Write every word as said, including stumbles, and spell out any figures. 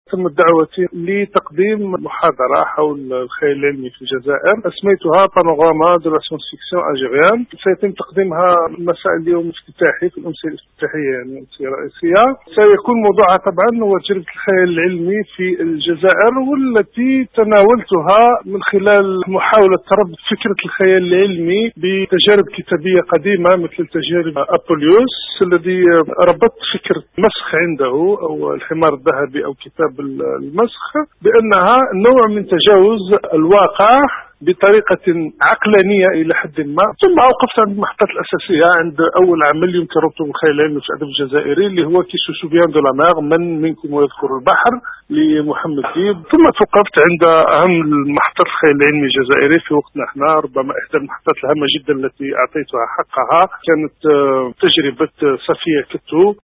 تمت دعوتي لتقديم محاضرة حول الخيال العلمي في الجزائر، أسميتها بانوراما دو لا سيونس فيكسيون ألجيريان. سيتم تقديمها مساء اليوم الافتتاحي في الأمسية الافتتاحية، يعني الأمسية الرئيسية. سيكون موضوعها طبعا هو تجربة الخيال العلمي في الجزائر، والتي تناولتها من خلال محاولة ربط فكرة الخيال العلمي بتجارب كتابية قديمة مثل تجارب أبوليوس الذي ربط فكرة مسخ عنده أو الحمار الذهبي أو كتاب المسخ بأنها نوع من تجاوز الواقع بطريقة عقلانية إلى حد ما. ثم أوقفت عند المحطات الأساسية، عند أول عمل يمكن ربطه بالخيال العلمي في الأدب الجزائري اللي هو كيسو سوبيان دو لامير، من منكم ويذكر البحر لمحمد ديب. ثم توقفت عند أهم المحطات الخيال العلمي الجزائري في وقتنا احنا، ربما إحدى المحطات الهامة جدا التي أعطيتها حقها كانت تجربة صفية كتو.